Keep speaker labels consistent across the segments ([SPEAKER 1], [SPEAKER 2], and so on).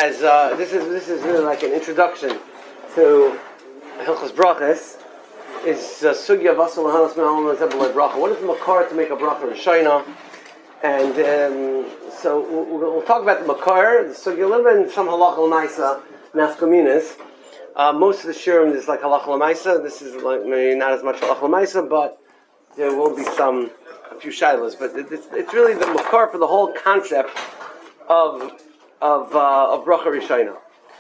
[SPEAKER 1] as this is really like an introduction to Hilchos Brachas. Is sugya vasal hanas me'alam zebulay bracha. What is the makar to make a bracha rishayna? And so we'll talk about the makar, the sugya a little bit, and some halacha l'maisa nafkaminas. Most of the shirim is like halacha l'maisa. This is like maybe not as much halacha l'maisa, but there will be a few shilas. But it's really the makar for the whole concept of bracha rishayna.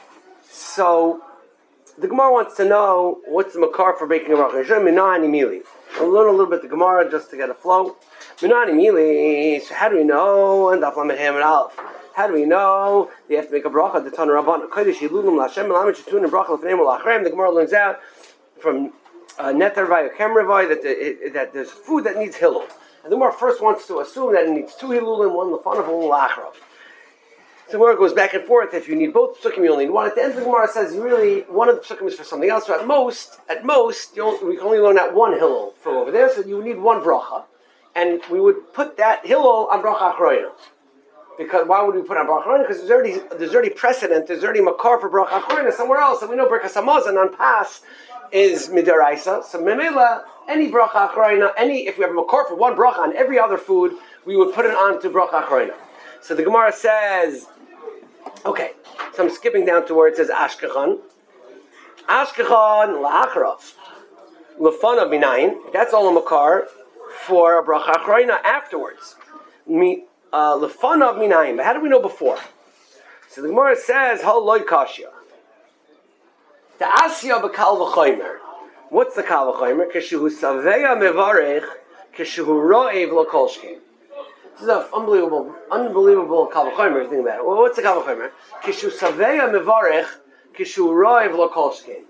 [SPEAKER 1] So the Gemara wants to know what's the makar for making a bracha rishayna. Minani mili. We'll learn a little bit the Gemara just to get a flow. Minani mili. So how do we know? And Daf Lamed Ham and Aleph. How do we know they have to make a bracha? The Tana Rabban Kodesh Yilulim Lashem Melamed Shetun and bracha l'fnei Molachrem. The Gemara learns out from Netar Vay Kem Revay that there's food that needs hilul. And the Gemara first wants to assume that it needs two hilulim, one lefanav, one lachrav. So where it goes back and forth, if you need both psukim, you only need one. At the end of the Gemara says, really, one of the psukim is for something else. So at most, we can only learn that one hillel from over there, so you would need one bracha. And we would put that hillel on bracha achroina. Because why would we put on bracha achroina? Because there's already precedent, there's already makar for bracha achroina somewhere else. And we know Birkas Hamazon on Pas is midaraisa. So memela, any bracha achroina, if we have a makar for one bracha on every other food, we would put it on to bracha achroina. So the Gemara says, okay, so I'm skipping down to where it says Ashkechan. Ashkechan la'achrav. Lefanav minayin. That's all a makar for a bracha achroina afterwards. Lefanav minayin. But how do we know before? So the Gemara says, Hal loy kashya. The asya b'kal v'chomer. What's the kal v'chomer? Keshehu saveya mevarech, keshehu ro'ev l'kol shkein. This is an unbelievable kal v'chomer if you think about it. Well, what's the kal v'chomer? Kishu saveya mevarech, kishu roiv lo kol shkein.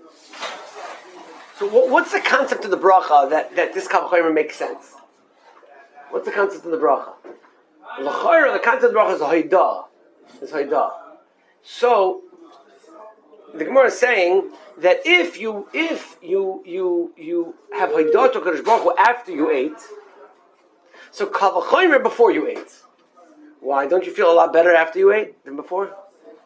[SPEAKER 1] So what's the concept of the bracha that this kal v'chomer makes sense? What's the concept of the bracha? The concept of the bracha is haidah. It's haidah. So the Gemara is saying that if you have haidah to Kadosh Baruch Hu after you ate. So kal v'chomer before you ate. Why? Don't you feel a lot better after you ate than before?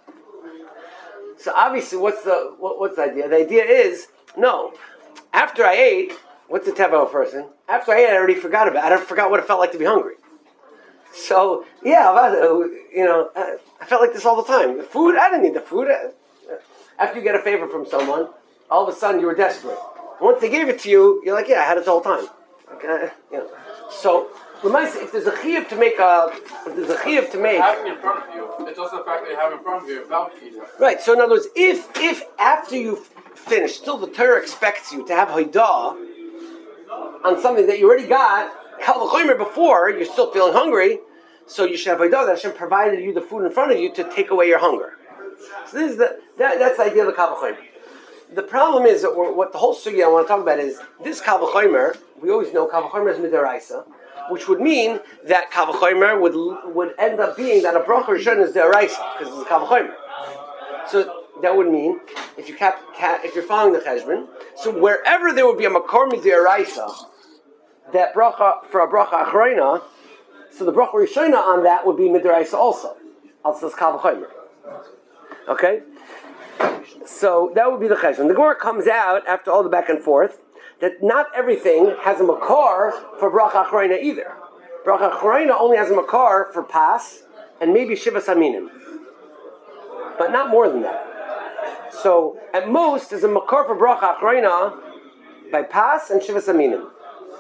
[SPEAKER 1] So obviously, what's the idea? The idea is, no. After I ate, what's the teva of a person? After I ate, I already forgot about it. I forgot what it felt like to be hungry. So, yeah, I felt like this all the time. The food, I didn't need the food. After you get a favor from someone, all of a sudden you were desperate. Once they gave it to you, you're like, yeah, I had it the whole time. Okay, So, if there's a chiyuv to make
[SPEAKER 2] having in front of you, it's also the fact that you have in front of you without eating.
[SPEAKER 1] Right. So in other words, if after you've finished, still the Torah expects you to have haidah on something that you already got, kal v'chomer before, you're still feeling hungry, so you should have haidah. That Hashem provided you the food in front of you to take away your hunger. So this is that's the idea of the kal v'chomer. The problem is that what the whole sugya I want to talk about is this kal v'chomer. We always know kal v'chomer is midaraisa, which would mean that kal v'chomer would end up being that a bracha rishon is deraisa because it's kal v'chomer. So that would mean if you're following the cheshbon, so wherever there would be a makor midaraisa, that bracha for a bracha achroina, so the bracha rishona on that would be midaraisa also. Also, it's kal v'chomer. Okay, so that would be the cheshbon. The Gemara comes out after all the back and forth that not everything has a makar for bracha achroina either. Bracha achroina only has a makar for pas and maybe shivas aminim, but not more than that. So at most, there's a makar for bracha achroina by pas and shivas aminim.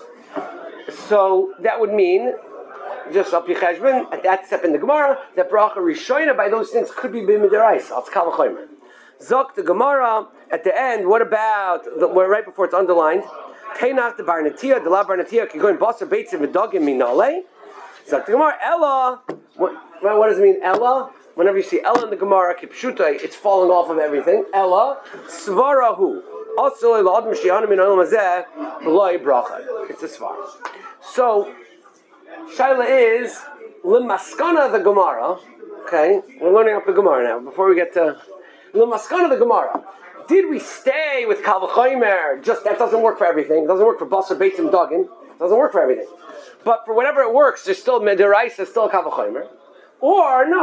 [SPEAKER 1] So that would mean, just up your cheshbon, at that step in the Gemara, that bracha rishona by those things could be b'midraisa. It's kal v'chomer. Zok the Gemara at the end. What about right before it's underlined? Teinach the barnatia, the la barnatia can go in basar beitzim v'dagim minale. Zok the Gemara Ella. What does it mean Ella? Whenever you see Ella in the Gemara, kipshuta, it's falling off of everything. Ella svarahu. Also elad mishihanim min olam hazeh b'loi bracha. It's a svar. So shaila is l'maskana the Gemara. Okay, we're learning up the Gemara now. Before we get to l'maskana the Gemara, did we stay with kal v'chomer? Just that doesn't work for everything. It doesn't work for basar beitzim dagim. It doesn't work for everything. But for whatever it works, there's still midiraisa, still kal v'chomer. Or no,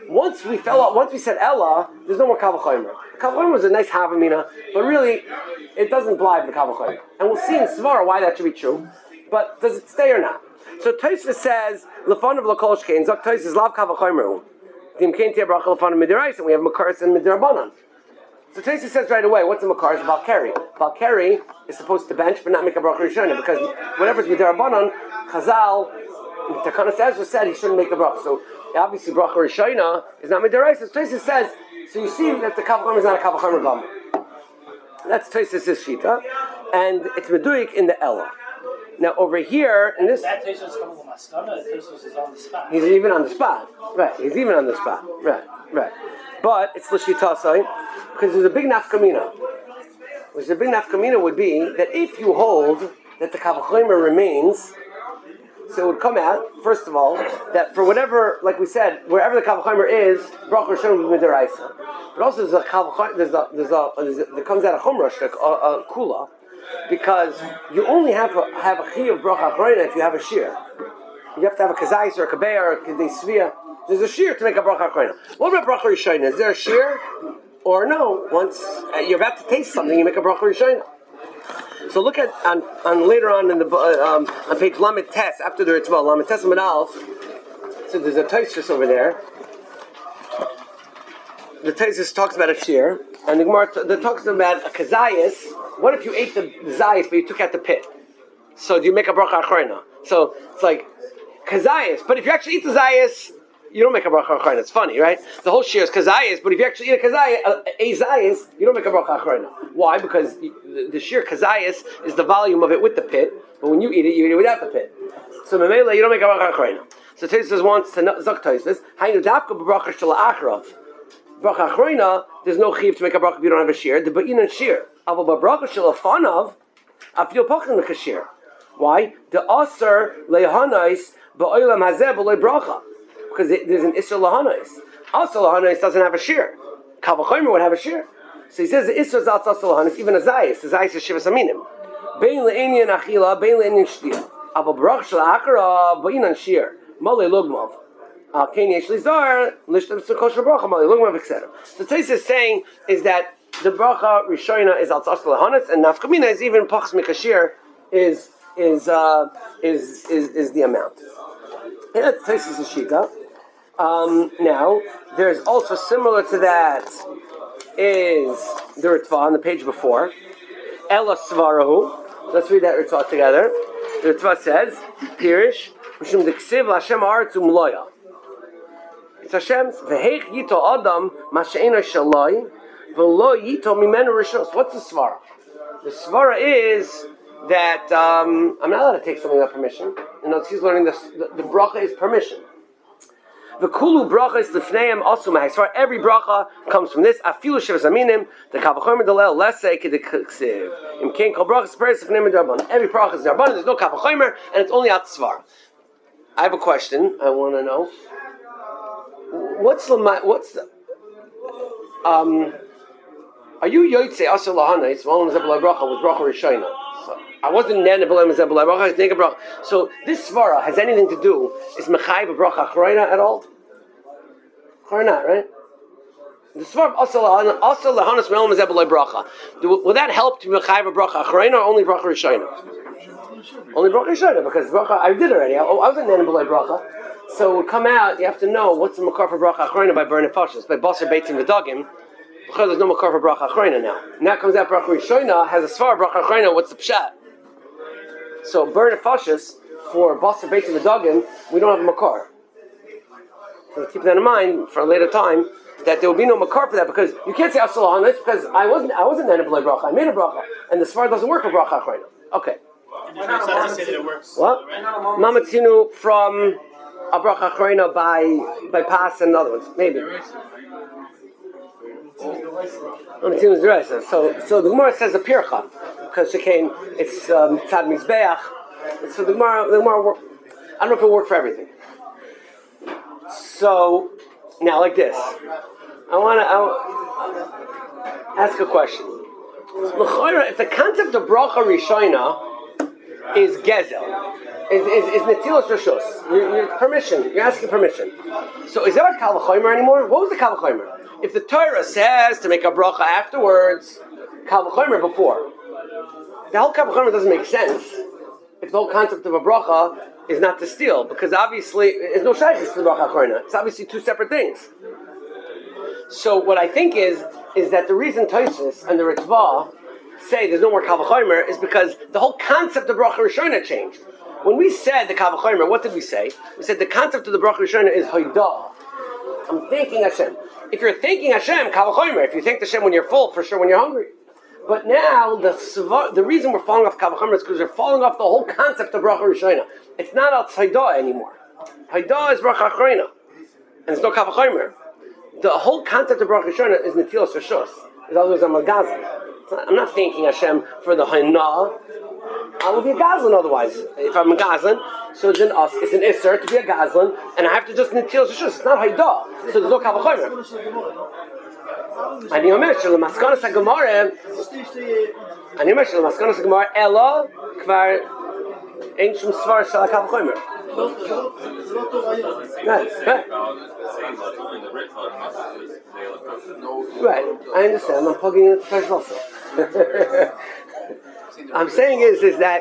[SPEAKER 1] once we said Ella, there's no more Kal V'chomer. Kal V'chomer was a nice Havamina, but really, it doesn't blind the Kal V'chomer. And we'll see in Svara why that should be true. But does it stay or not? So Tosfos says, Lefan of Lakol Shkein, Zok Tosfos is Lav Kal V'chomer. Dim Kein Tia Bracha Lefan of Midirais, and we have Makaris and Midirabanan. So Tosfos says right away, what's a Makaris? Valkeri. Valkeri is supposed to bench, but not make a Bracha Rishona, because whatever's Midirabanan, Chazal, Takanas Ezra said he shouldn't make a bracha. So obviously bracha Rishona is not midaraisa. Tosfos says, so you see that the Kal V'chomer is not a Kal V'chomer gam. That's Tosfos' shita, and it's meduik in the Ella. Now over here in this,
[SPEAKER 3] that Tosfos is coming from Maskana. Tosfos is on the spot.
[SPEAKER 1] he's even on the spot, right? He's even on the spot, right? But it's l'shitasai because there's a big nafkamina. Which the big nafkamina would be that if you hold that the Kal V'chomer remains. So it would come out, first of all, that for whatever, like we said, wherever the Kal V'chomer is, bracha Rishon will be midaraisa. But also there's a Kal V'chomer, there comes out a chumrash, a kula, because you only have a chi of bracha achrona if you have a shear. You have to have a kazais or a kabeya or a kadei svia. There's a shear to make a bracha achrona. What about bracha Rishon? Is there a shear? Or no, once you're about to taste something, you make a bracha Rishon. So look at on later on in the on page Lamed Tes after the Ritzvah Lamed Tes Amud Aleph. So there's a Tosfos over there. The Tosfos talks about a shear, and the Gemara talks about a kazayis. What if you ate the zayis but you took out the pit? So do you make a bracha achrona? So it's like kazayis, but if you actually eat the zayis, you don't make a bracha achrona. It's funny, right? The whole shear is kazayis, but if you actually eat a zayis, you don't make a bracha achrona. Why? Because the sheer kazayis is the volume of it with the pit, but when you eat it without the pit. So memela, you don't make a bracha achrona. So Tosfos wants to zok Tosfos. Haynu dafka b'bracha shel achrav. Bracha achrona, there's no chiv to make a bracha if you don't have a shear. The ba'inan shear. Aval b'bracha shel afanav, afil pachim l'kashir. Why? The aser lehanais ba'olam hazeh b'lei bracha. Because there's an isser lahanais. Also lahanais doesn't have a shear. Kal V'chomer would have a shear. So he says the isser is outside lahanais, even a zayis. The zayis is shivas aminim. Bein le'inyan achila, bein le'inyan shtia. Aval b'bracha shel achra ba'inan shear. Malei lugmav. Kein yesh lizar lishtam tzukosher bracha malei lugmav etc. So Tosfos is saying is that the bracha Rishona is outside lahanais, and nafkamina is even pachs mikashir is the amount. And that's Tosfos' shita. Now, there's also similar to that is the Ritva on the page before. Ela Svarahu. Let's read that Ritva together. The Ritva says, Pirish, Mishum Diksiv Lashem Aretz Umloya. It's Hashem's, V'heich Yito Adam Mashe'ena Shalai, V'lo Yito Mimenu Rishos. What's the Svara? The Svara is that I'm not allowed to take something without permission. He's learning this. The bracha is permission. The kulu bracha is lifneim asum ha'isvar. Every bracha comes from this. Afilu shivas aminim. The Kal V'chomer delel lesei k'deksiv. Im kein kol bracha spares lifneim darban. Every bracha is darban. There's no Kal V'chomer, and it's only at svar. I have a question. I want to know. What's the are you yotzei asur lahanais? V'olam zebulay bracha with bracha rishona. So I wasn't then b'lem zebulay bracha. I think a bracha. So this svara has anything to do? Is mechayiv a bracha achrona at all? Or not, right? The svara asur lahanas v'olam zebulay bracha. Will that help to mechayiv a bracha achrona or only bracha rishona? Only bracha rishona because bracha I did already. I wasn't then b'lay bracha. So it would come out. You have to know what's the makar for bracha achrona by burning fashis by basar beitzim v'dagim. Because there's no makar for bracha achrona now. Now comes out bracha rishona has a svar bracha achrona. What's the pshat? So burn fashis for basar beitzim v'dagim. We don't have a makar. So keep that in mind for a later time that there will be no makar for that because you can't say asur lahanas because I wasn't then a bracha. I made a bracha and the svar doesn't work for bracha achrona. Okay.
[SPEAKER 3] And there's no say that it works.
[SPEAKER 1] What? Mamatzinu from a bracha achrona by pas and other ones maybe. So the Gemara says a pircha because it's tzad mizbeach. So the Gemara I don't know if it worked for everything. So now like this, I want to ask a question. If the concept of bracha rishona is gezel, is netilas reshus. You're permission. You're asking permission. So is that a kal v'chomer anymore? What was the kal v'chomer? If the Torah says to make a bracha afterwards, kal v'chomer before. The whole kal v'chomer doesn't make sense if the whole concept of a bracha is not to steal, because obviously there's no shaykhis to the bracha achrona. It's obviously two separate things. So what I think is that the reason Tosfos and the Ritva say there's no more kal v'chomer is because the whole concept of bracha rishona changed. When we said the kal v'chomer, what did we say? We said the concept of the bracha rishona is hoidah. I'm thanking Hashem. If you're thanking Hashem, kal v'chomer. If you thank Hashem when you're full, for sure when you're hungry. But now the reason we're falling off kal v'chomer is because we're falling off the whole concept of bracha rishona. It's not al hoidah anymore. Hoidah is bracha achrona, and it's no kal v'chomer. The whole concept of bracha rishona is netilas reshus. In other words, I'm a gazan. I'm not thanking Hashem for the hainah. I will be a gazlan otherwise. If I'm a gazlan, so it's an isser to be a gazlan, and I have to just netilas reshus. It's not haidah, so there's no kal v'chomer. אני אומר שלמסקנות הגמרא אלא כבר אין שום סבר של הקל וחומר. Right, I understand. I'm plugging in the first also. I'm saying is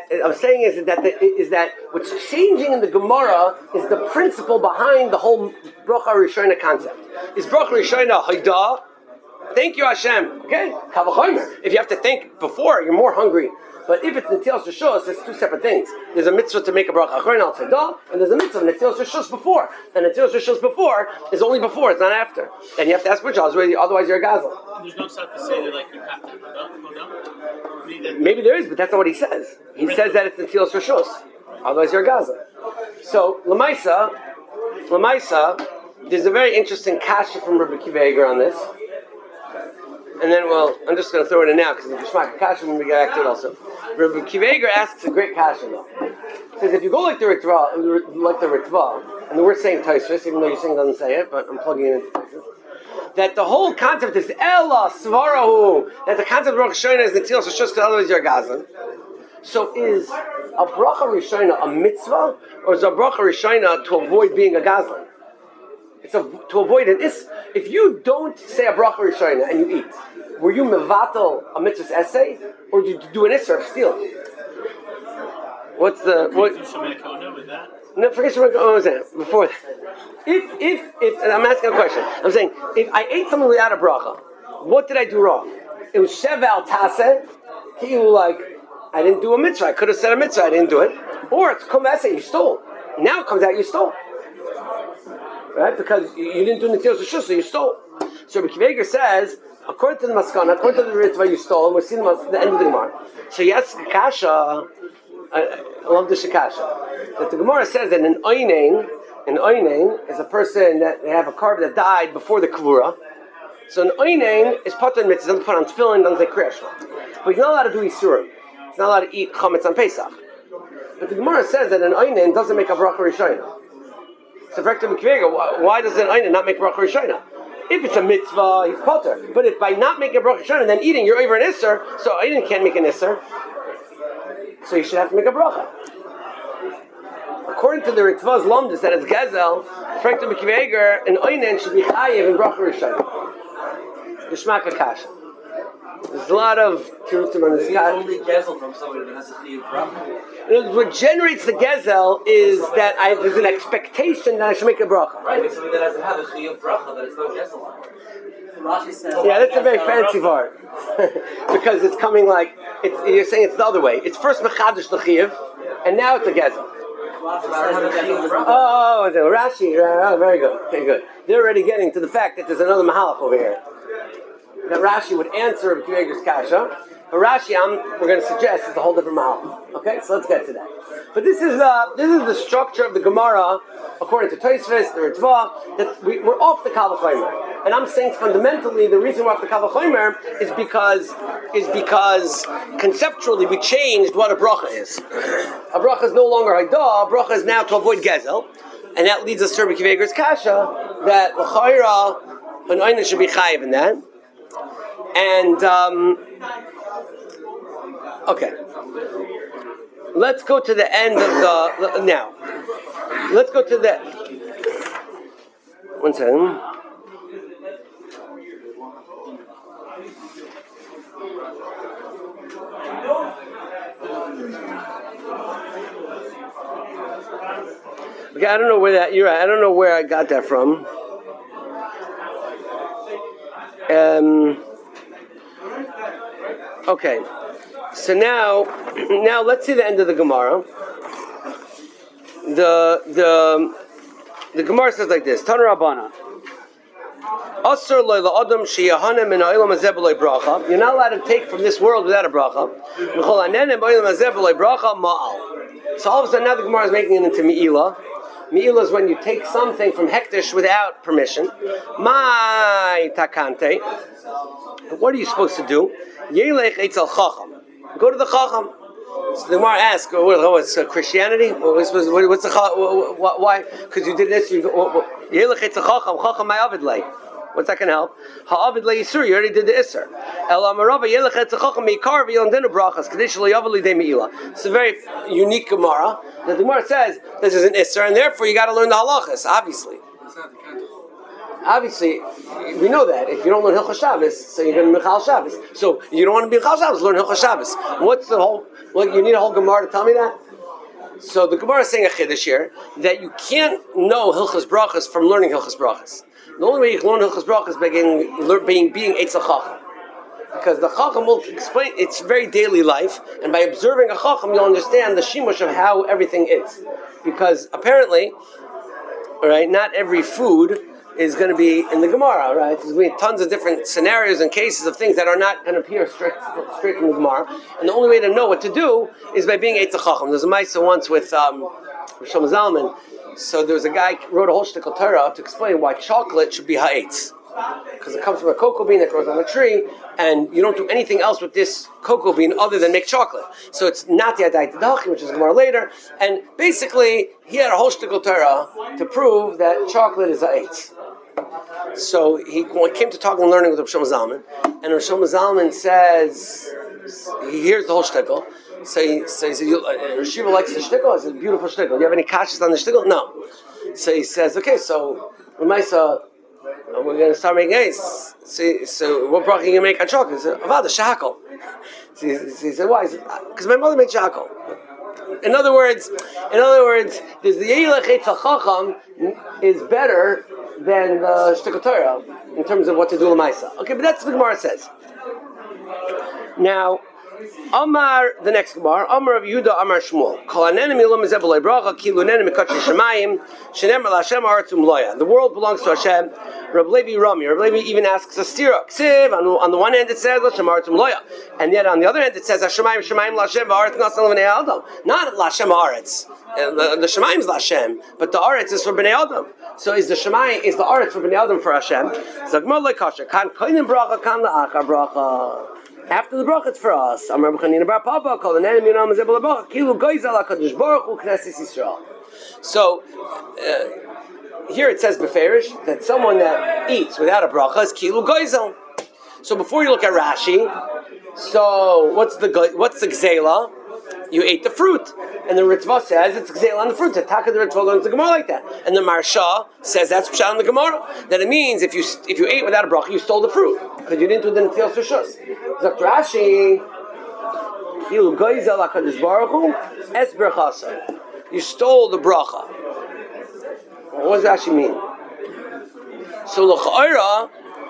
[SPEAKER 1] that what's changing in the Gemara is the principle behind the whole bracha rishona concept. Is bracha rishona haidah? Thank you, Hashem. Okay, kal v'chomer. If you have to thank before, you're more hungry. But if it's netilas reshus, it's two separate things. There's a mitzvah to make a bracha achrona al tzeidah, and there's a mitzvah netilas reshus before. And netilas reshus before is only before; it's not after. And you have to ask which otherwise you're a gazal.
[SPEAKER 3] There's no stuff to say that you have to go down.
[SPEAKER 1] Maybe there is, but that's not what he says. He says that it's netilas reshus. Otherwise, you're a gazal. So lamaisa, there's a very interesting kasha from Rabbi Akiva Eiger on this. And then, I'm just going to throw it in now because it's Shmaka Kasha when we get back to it also. Rabbi Akiva Eiger asks a great Kasha though. He says, if you go like the Ritva, and we're saying Tosfos, even though you're saying it doesn't say it, but I'm plugging it into Tosfos, that the whole concept is Ella Svarahu, that the concept of Bracha Rishona is Netilas Reshus, because otherwise you're a Gazan. So is a Bracha Rishona a mitzvah, or is a Bracha Rishona to avoid being a Gazan? It's to avoid an is. If you don't say a bracha rishona and you eat, were you mevatel a mitzvah's essay, or did you do an isser of stealing? What? No, forget what I was saying before that. If I'm asking a question, I'm saying if I ate something without a bracha, what did I do wrong? It was shevel taseh. Like I didn't do a mitzvah. I could have said a mitzvah. I didn't do it. Or it's come essay. You stole. Now it comes out you stole. Right? Because you didn't do netilas reshus, so you stole. So Rabbi Akiva Eiger says, according to the Maskana, according to the Ritva, you stole, and we're seeing the end of the Gemara. So yes, Kasha, I love the Shakasha, that the Gemara says that an Oynein is a person that they have a carver that died before the Kavura. So an Oynein is patur mitzvah, doesn't put on tefillin, doesn't say Kriya Shema. But he's not allowed to do Yisurim. He's not allowed to eat chametz on Pesach. But the Gemara says that an Oynein doesn't make a bracha rishona. So, why does an Einan not make bracha rishona? If it's a mitzvah, he's potter. But if by not making a bracha rishona and then eating, you're over an isser, so Einan can't make an isser. So you should have to make a bracha. According to the Ritva's Lomdus that it's Gezel, Frank to Akiva Eiger, an Einan should be chayiv in bracha rishona. Yishmaka kasha. There's a lot of tirutim on this guy.
[SPEAKER 4] Only gezel from somebody that has a chayiv bracha.
[SPEAKER 1] What generates the gezel is that there's an expectation that I should make a bracha.
[SPEAKER 4] Right, it's something that doesn't have a chayiv bracha, that it's no gezel on. Rashi says.
[SPEAKER 1] Yeah, that's a very fancy part because it's coming like you're saying it's the other way. It's first mechadish the chayiv, and now it's a gezel. Oh, Rashi. Oh, very good. Okay, good. They're already getting to the fact that there's another mahalach over here. That Rashi would answer Rabbi Akiva Eiger's kasha, but Rashi, we're going to suggest is a whole different mahalach. Okay, so let's get to that. But this is the structure of the Gemara according to Tosfos, the Ritva, that we're off the kal v'chomer. And I'm saying fundamentally the reason we're off the kal v'chomer is because conceptually we changed what a bracha is. A bracha is no longer haidah. A bracha is now to avoid gezel, and that leads us to Rabbi Akiva Eiger's kasha that l'chayra an oyna should be chayiv in that. And okay, let's go to the end of the now. Let's go to the. One second. Okay, I don't know where that. You're right. I don't know where I got that from. Okay, so now let's see the end of the Gemara. The Gemara says like this: Tana Rabbana. You're not allowed to take from this world without a bracha. So all of a sudden now the Gemara is making it into Me'ilah. Me'ilah is when you take something from Hektish without permission. My takante. What are you supposed to do? Yelech etzel chacham. Go to the chacham. So the Gemara asks, what's Christianity? What's the why? Because you did this. You go. Yelech etzel chacham. Chacham my avid lay. What's that going to help? Ha'avid le yisur. You already did the isur. El amarava yelech etzel chacham meikar v'yondenu brachas kadesh lo yavel lidei me'ilah. It's a very unique Gemara. The Gemara says this is an isur, and therefore you got to learn the halachas. Obviously, we know that. If you don't learn Hilchos Shabbos, so you're going to Michal Shabbos. So you don't want to be Michal Shabbos, learn Hilchos Shabbos. What's the whole... Well, you need a whole Gemara to tell me that? So the Gemara is saying a Chiddush here, that you can't know Hilchos Brachas from learning Hilchos Brachas. The only way you can learn Hilchos Brachas is by being Eitz Chacham. Because the Chacham will explain, it's very daily life, and by observing a Chacham, you'll understand the shimush of how everything is. Because apparently, all right, not every food is going to be in the Gemara, right? There's going to be tons of different scenarios and cases of things that are not going to appear straight from the Gemara. And the only way to know what to do is by being Eitz Chacham. There's a Maisa once with Shlomo Zalman. So there was a guy who wrote a whole shtickle Torah to explain why chocolate should be ha'etz. Because it comes from a cocoa bean that grows on a tree, and you don't do anything else with this cocoa bean other than make chocolate. So it's not the Adai Tadachi, which is Gemara later. And basically, he had a whole shtickle Torah to prove that chocolate is ha'etz. So he came to talking and learning with Rav Shlomo Zalman, and Rav Shlomo Zalman says, he hears the whole shtickle. So he said, Shiva likes the shtickle. I said, beautiful shtickle. Do you have any kashas on the shtickle? No. So he says, okay, so L'maisa, we're going to start making eggs. So what bracha are you going to make on chocolate? He said, Avada, shakal. So he said, why? He said, because my mother made shakal. In other words, there's the Yelech Eitzel Chacham is better than the Shtickle Torah in terms of what to do l'maisa. Okay, but that's what the Gemara says. Now, Amar, the next Gemara, Amar of Yehuda, Amar Shmuel. Kol hanenem ilam zeh b'loi bracha, ki lunenem mikatshei shemayim, shenemar l'Hashem haaretz u'mloya. The world belongs to Hashem. Reb Levi Rami. Reb Levi even asks a stira. Ksiv, on the one hand it says l'Hashem haaretz u'mloya, and yet on the other hand it says Hashemayim shemayim l'Hashem haaretz nasal v'nei Adam. Not l'Hashem haaretz. The shemayim is l'Hashem, but the haaretz is for b'nei Adam. So is the shemayim, is the haaretz for b'nei Adam for Hashem? So Gemara lo kasher. Kan koinem bracha, kan la'achar bracha. After the bracha, it's for us. Amar b'chanina bar papa called an enemy nom zebel bracha kilu goyzel hakadosh baruch hu knesses Yisrael. So here it says beferish that someone that eats without a bracha is kilu goyzel. So before you look at Rashi, so what's the gzela? You ate the fruit, and the Ritva says it's gzela on the fruit. The Taka the Ritva learns the Gemara like that, and the Marsha says that's pshat on the Gemara. That it means if you ate without a bracha, you stole the fruit because you didn't do the netilas rishus. Zok Rashi, you goyzel hakadosh baruch hu es berachasa. You stole the bracha. What does Rashi mean? So l'cha'ira,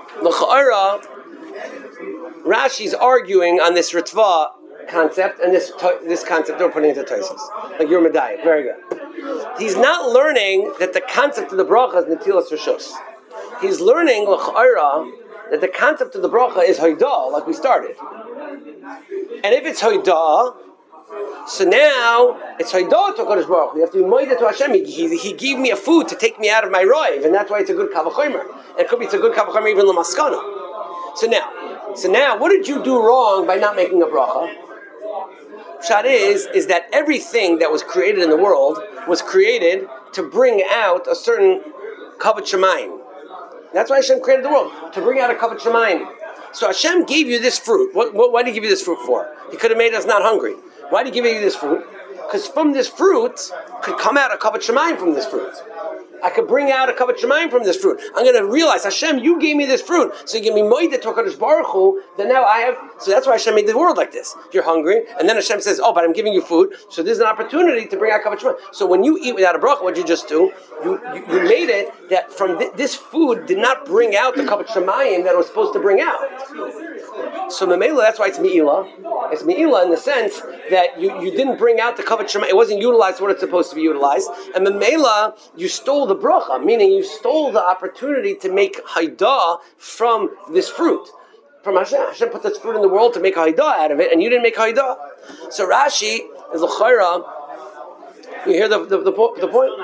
[SPEAKER 1] Rashi's arguing on this Ritva concept and this concept they're putting into Tosfos. Like you're Medayik, very good. He's not learning that the concept of the bracha is netilas rishus. He's learning l'cha'ira that the concept of the bracha is hoidah, like we started. And if it's hoidah, so now it's hoidah to Kadosh Baruch Hu. You have to be moidah to Hashem. He gave me a food to take me out of my roiv, and that's why it's a good kavachomer. And it could be it's a good kavachomer even l'maskana. So now, what did you do wrong by not making a bracha? Pshat is that everything that was created in the world was created to bring out a certain kavod shemayim. That's why Hashem created the world, to bring out a kavod shemayim. So Hashem gave you this fruit. Why did He give you this fruit for? He could have made us not hungry. Why did He give you this fruit? Because from this fruit could come out a kavat shemayim from this fruit. I could bring out a kavat shemayim from this fruit. I'm going to realize, Hashem, you gave me this fruit, so you give me moed to HaKadosh Baruch Hu, then now I have, so that's why Hashem made the world like this. You're hungry, and then Hashem says, oh, but I'm giving you food, so there's an opportunity to bring out kavat shemayim. So when you eat without a bracha, what you just do, you made it that from this food did not bring out the kavat shemayim that it was supposed to bring out. So Memela, that's why it's Me'ilah. It's Me'ilah in the sense that you didn't bring out the kavat shemayim, it wasn't utilized what it's supposed to be utilized, and Memela, you stole the bracha, meaning you stole the opportunity to make haidah from this fruit. From Hashem. Hashem put this fruit in the world to make haidah out of it, and you didn't make haidah. So Rashi is l'chayra. You hear the point?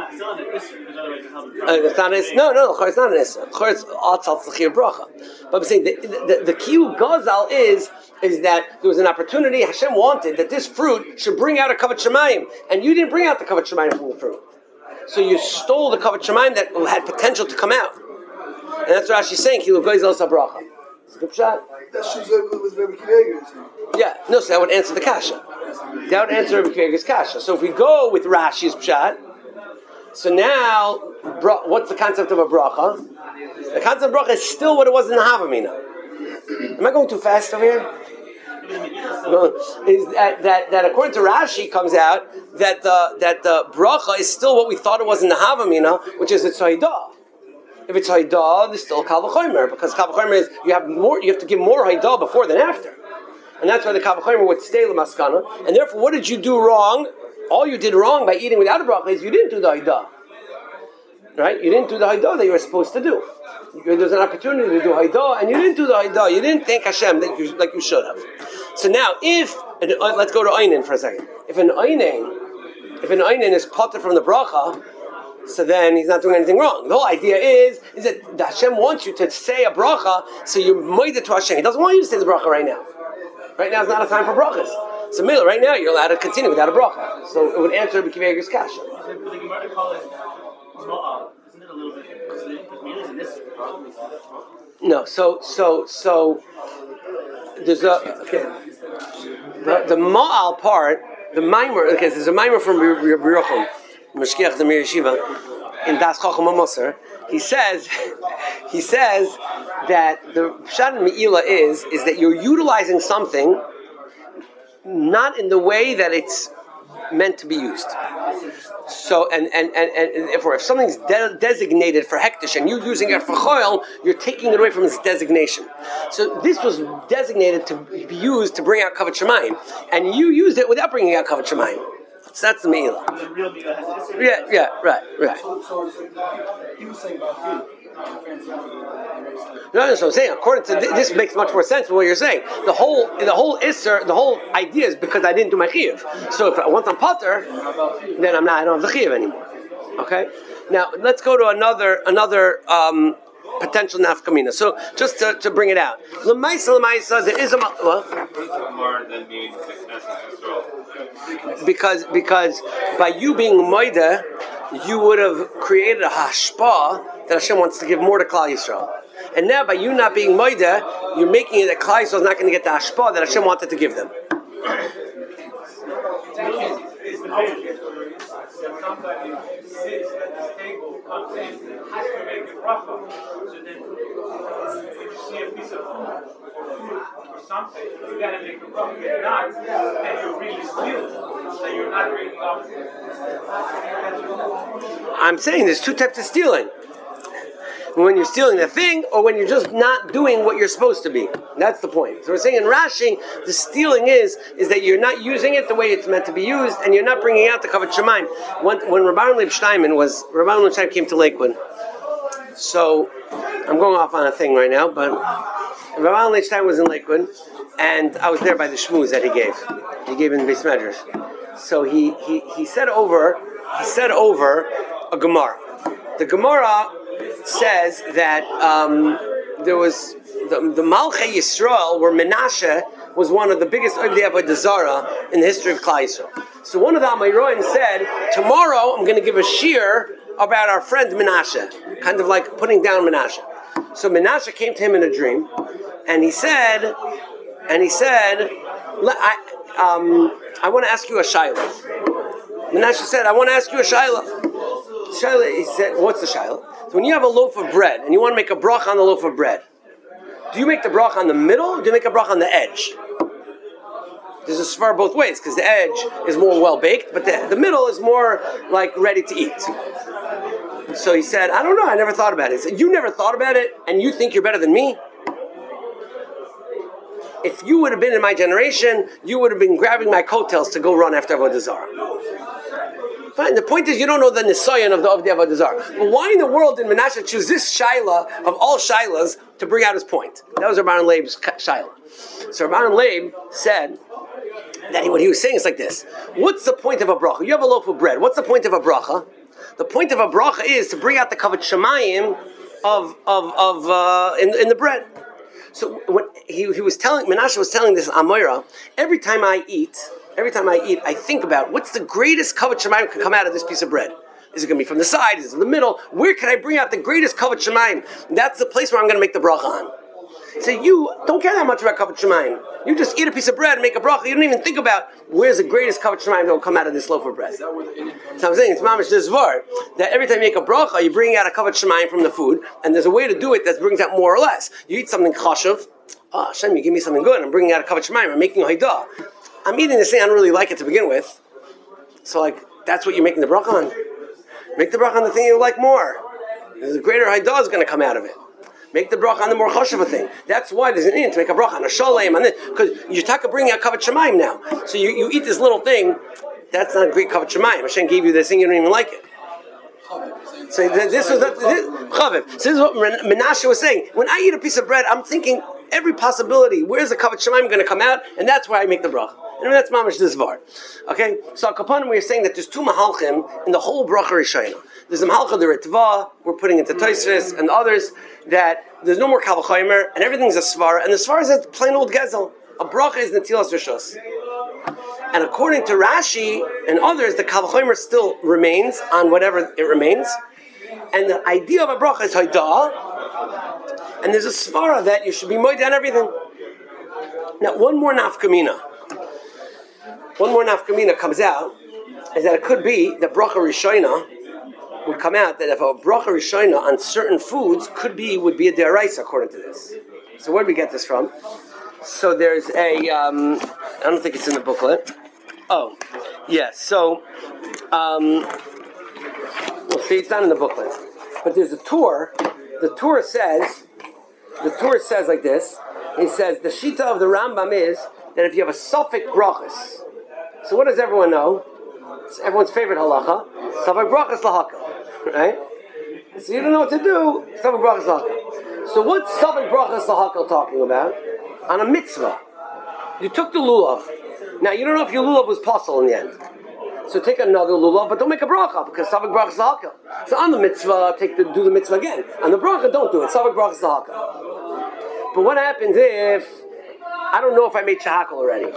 [SPEAKER 1] It's not an issur. No, it's not an issur. It's atzal tzachir bracha. But I'm saying the kiyuv gazal is that there was an opportunity. Hashem wanted that this fruit should bring out a kavat shemayim, and you didn't bring out the kavat shemayim from the fruit. So you stole the kavat shemayim that had potential to come out, and that's what Rashi's saying. Kiyuv gazal sabracha. It's a good shot.
[SPEAKER 5] That should with Rebbe Kiva.
[SPEAKER 1] Yeah, no, so that would answer the kasha. That would answer Rebbe Kiva's kasha. So if we go with Rashi's pshat, so now, what's the concept of a bracha? The concept of bracha is still what it was in the Havamina. Am I going too fast over here? No, is that according to Rashi comes out that the bracha is still what we thought it was in the Havamina, which is it's haidah. If it's haidah, there's still kal v'chomer, because kal v'chomer is you have to give more haidah before than after, and that's why the kal v'chomer would stay l'maskana. And therefore, what did you do wrong? All you did wrong by eating without a bracha is you didn't do the haidah, right? You didn't do the haidah that you were supposed to do. There's an opportunity to do haidah, and you didn't do the haidah. You didn't thank Hashem like you should have. So now, let's go to einin for a second. If an einin is potter from the bracha, so then he's not doing anything wrong. The whole idea is that Hashem wants you to say a bracha, so you're moed to Hashem. He doesn't want you to say the bracha right now. Right now is not a time for brachas. So Mila, right now you're allowed to continue without a bracha. So it would answer Rebbe Kiva kasha.
[SPEAKER 3] Isn't it a little bit? Because Mila is in this.
[SPEAKER 1] No, so there's the ma'al part, the maimer. Okay, there's a maimer from Yerucham. Mashkiach the Mir Yeshiva in Das Chacham HaMosar, he says that the pshat in Me'ilah is that you're utilizing something not in the way that it's meant to be used. So and if something's designated for hektish and you're using it for choil, you're taking it away from its designation. So this was designated to be used to bring out kavat shemayim, and you used it without bringing out kavat shemayim. So that's the Me'ilah.
[SPEAKER 3] The real Me'ilah has this.
[SPEAKER 1] Yeah, right.
[SPEAKER 5] So he was saying about food.
[SPEAKER 1] No, that's what I'm saying. According to this, makes much more sense than what you're saying. The whole issur, the whole idea is because I didn't do my chiyuv. So once I'm potter, then I don't have the chiyuv anymore. Okay. Now let's go to another potential nafkamina. So just to bring it out, l'maisa, there is a what? Because by you being moida, you would have created a hashpah that Hashem wants to give more to Klal Yisrael. And now by you not being moida, you're making it that Klal Yisrael is not going to get the hashpah that Hashem wanted to give them.
[SPEAKER 3] Something, you gotta make a bracha. If not, then you're really stealing, and you're not bringing up.
[SPEAKER 1] I'm saying there's two types of stealing. When you're stealing the thing, or when you're just not doing what you're supposed to be. That's the point. So we're saying in Rashi, the stealing is that you're not using it the way it's meant to be used, and you're not bringing out the kavat shemayim. When Rabbi Leib Steinman came to Lakewood, so I'm going off on a thing right now, but Rabbi Leib Steinman was in Lakewood, and I was there by the shmooze that he gave. He gave in the Beis Medrash. So he said over a Gemara. The Gemara says that there was the Malchei Yisrael, where Menashe was one of the biggest Ovdei Avodah Zarah in the history of Klal Yisrael. So one of the Amayroim said, tomorrow I'm going to give a shir about our friend Menashe, kind of like putting down Menashe. So Menashe came to him in a dream, and he said, I want to ask you a shayla. Menashe said, I want to ask you a shaila. Shaila, he said, what's the shaila? So when you have a loaf of bread and you want to make a bracha on the loaf of bread, do you make the bracha on the middle or do you make a bracha on the edge? There's a svar both ways because the edge is more well baked, but the middle is more like ready to eat. So he said, I don't know, I never thought about it. He said, you never thought about it and you think you're better than me? If you would have been in my generation, you would have been grabbing my coattails to go run after Avodah Zarah. Fine, the point is you don't know the nisayon of the Avodah Zarah. But why in the world did Menashe choose this shaila of all shailas to bring out his point? That was Rabbanan Leib's shaila. So Rabbanan Leib said that what he was saying is like this. What's the point of a bracha? You have a loaf of bread. What's the point of a bracha? The point of a bracha is to bring out the kavod shamayim in the bread. So when he was telling, Menashe was telling this Amoira, every time I eat, I think about what's the greatest kavod shamayim can come out of this piece of bread. Is it going to be from the side? Is it in the middle? Where can I bring out the greatest kavod shamayim? That's the place where I'm going to make the bracha on. So you don't care that much about kavod shamayim. You just eat a piece of bread and make a bracha. You don't even think about where's the greatest kavod shamayim that will come out of this loaf of bread. So I'm saying it's mamish this var that every time you make a bracha, you bring out a kavod shamayim from the food, and there's a way to do it that brings out more or less. You eat something chashuv. Oh, Hashem, you give me something good. I'm bringing out a kavod shamayim. I'm making a haidah. I'm eating this thing I don't really like it to begin with. So like that's what you're making the bracha on. Make the bracha on the thing you like more. There's a greater haidah is going to come out of it. Make the bracha on the more chashuv thing. That's why there's an in to make a bracha on a shalem on this, because you're talking bringing out kavod shamayim now. So you eat this little thing. That's not a great kavod shamayim. Hashem gave you this thing, you don't even like it. So this was chaviv. So this is what Menashe was saying. When I eat a piece of bread, I'm thinking every possibility. Where's the kavod shamayim going to come out? And that's why I make the bracha. And that's mamash this var. Okay. So Kapanim, we are saying that there's two mahalchim in the whole bracha rishayna. There's the mahalcha the Ritva, we're putting into Tosfos and others, that there's no more Kal V'chomer, and everything's a svara, and the svara is a plain old gezel. A bracha is Netilas Rishos. And according to Rashi and others, the Kal V'chomer still remains on whatever it remains, and the idea of a bracha is Haidah, and there's a svara that you should be moed on everything. Now, one more nafkamina comes out, is that it could be the bracha Rishayna would come out that if a bracha rishayna on certain foods would be a deraisa according to this. So where do we get this from? So there's a I don't think it's in the booklet. Oh, yes. So we'll see. It's not in the booklet, but there's a tour. The tour says like this. It says the shita of the Rambam is that if you have a suffix brachas. So what does everyone know? It's everyone's favorite halacha. Suffix brachas lahakal. Right? So you don't know what to do. Suffix brachas lahakal. So what's suffix brachas lahakal talking about? On a mitzvah. You took the lulav. Now you don't know if your lulav was possible in the end. So take another lulav, but don't make a bracha because suffix brachas lahakal. So on the mitzvah, do the mitzvah again. On the bracha, don't do it. Suffix brachas lahakal. But what happens if I don't know if I made shahakal already?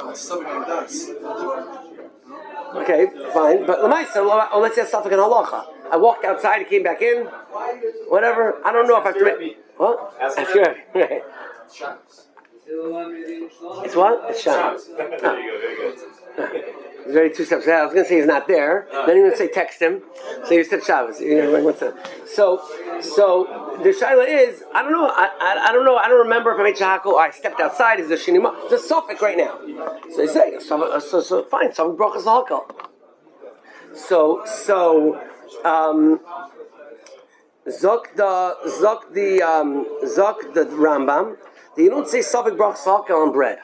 [SPEAKER 1] Okay, fine. But let's say something in halacha. I walked outside, came back in, whatever. I don't know if I have to make... What? Sure. Right. It's what? It's Shabbos. He's already 2 steps ahead. I was going to say he's not there. Then you're going to say text him. So you said Shabbos. So the shaila is, I don't know. I don't know. I don't remember if I made shahakal or I stepped outside. Is a shinima? It's a suffix right now. So you say, so fine. Suffix brachas lahakal. So Zok the Rambam. You don't say suffix brachas lahakal on bread.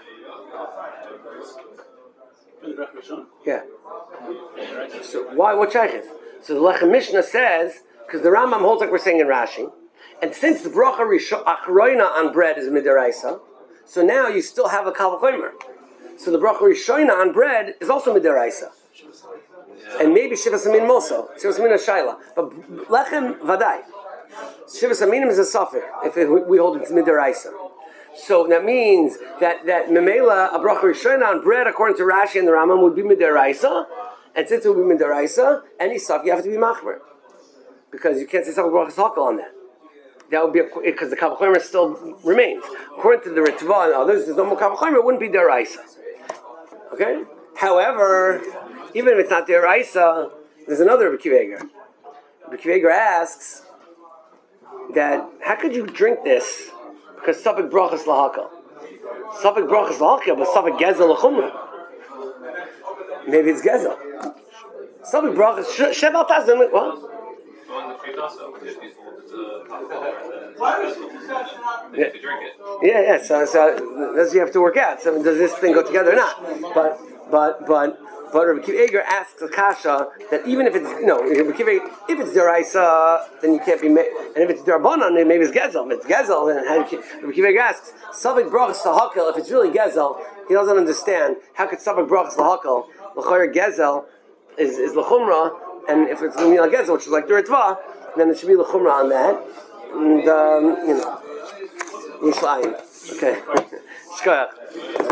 [SPEAKER 1] Yeah. So why? What shaykhis? So the Lechem Mishnah says because the Rambam holds like we're saying in Rashi, and since the bracha achroina on bread is midaraisa, so now you still have a kal v'chomer. So the bracha rishoina on bread is also midaraisa, and maybe shivas aminim also. Shivas aminim is shaila, but lechem vaday. Shivas aminim is a suffix if we hold it's midaraisa. So that means that memela a bracha rishona on bread, according to Rashi and the Rambam, would be midaraisa, and since it would be midaraisa, any stuff you have to be machmer, because you can't say something brachas hakal on that. That would be because the kal v'chomer still remains. According to the Ritva and others, there's no more kal v'chomer. It wouldn't be deraisa. Okay. However, even if it's not deraisa, there's another Rabbi Akiva Eiger. Rabbi Akiva Eiger asks that how could you drink this because Safek Brachas Lahakal? Safek Brachas Lahakal, but Safek Gezel L'chumra. Maybe it's Gezel. Safek Brachas Sheval Taz. What? Yeah. So that's you have to work out. So does this thing go together or not? But Rabbi Akiva Eiger asks a kasha that even if it's if it's deraisa, then you can't be made, and if it's derabanan, then maybe it's gezel. If it's gezel, then Rabbi Akiva Eiger asks Safek Brachas Lahakal. If it's really gezel, he doesn't understand how could Safek Brachas Lahakal l'chayr gezel is l'chumra, and if it's going to be like gezel, which is like the ritva, then it should be l'chumra on that, and Yishlayim. Okay. Shkoyach.